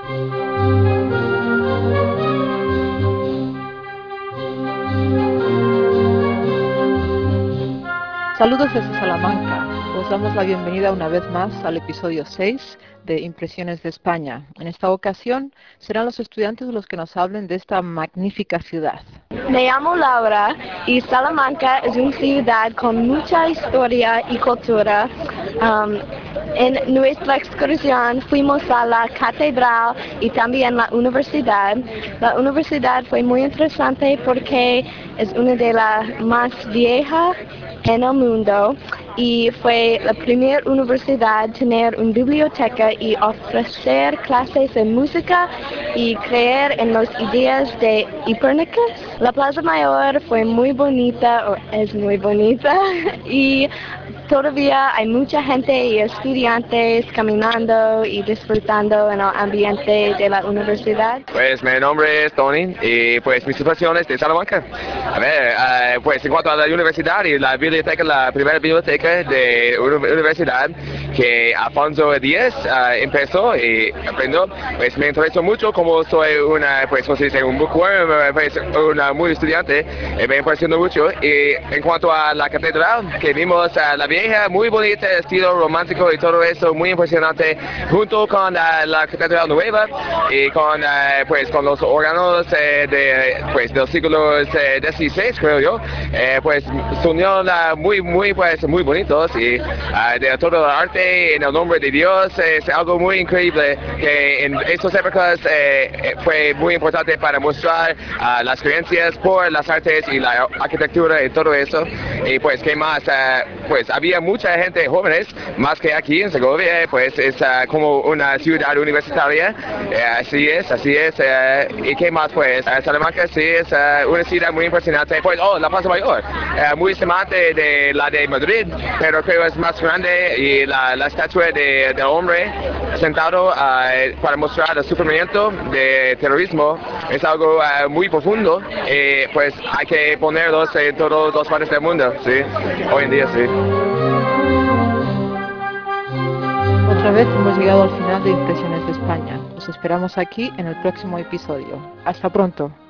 Saludos desde Salamanca. Os damos la bienvenida una vez más al episodio 6 de Impresiones de España. En esta ocasión serán los estudiantes los que nos hablen de esta magnífica ciudad. Me llamo Laura y Salamanca es una ciudad con mucha historia y cultura. En nuestra excursión fuimos a la catedral y también la universidad. La universidad fue muy interesante porque es una de las más viejas en el mundo y fue la primera universidad a tener una biblioteca y ofrecer clases de música y creer en las ideas de Hipérnicus. La Plaza Mayor fue muy bonita, o es muy bonita, y todavía hay mucha gente y estudiantes caminando y disfrutando en el ambiente de la universidad. Pues mi nombre es Tony y pues mi situación es de Salamanca. A ver, pues en cuanto a la universidad y la biblioteca, la primera biblioteca de universidad que Alfonso X empezó y aprendió, pues me interesó mucho como soy pues como se dice, un bookworm, pues una muy estudiante, me impresionó mucho. Y en cuanto a la catedral, que vimos la vieja, muy bonita, estilo romántico y todo eso, muy impresionante, junto con la catedral nueva y con pues con los órganos pues del siglo XVI, creo yo, pues son muy bonitos y de todo el arte en el nombre de Dios es algo muy increíble que en estas épocas fue muy importante para mostrar las creencias por las artes y la arquitectura y todo eso. Y pues qué más, pues había mucha gente jóvenes, más que aquí en Segovia, pues es como una ciudad universitaria, así es, y qué más, pues Salamanca sí es una ciudad muy impresionante. Pues la Plaza Mayor, muy semejante de la de Madrid, pero creo es más grande, y la estatua del hombre sentado para mostrar el sufrimiento de terrorismo es algo muy profundo, pues hay que ponerlos en todas las partes del mundo, sí, hoy en día sí. Otra vez hemos llegado al final de Impresiones de España. Os esperamos aquí en el próximo episodio. Hasta pronto.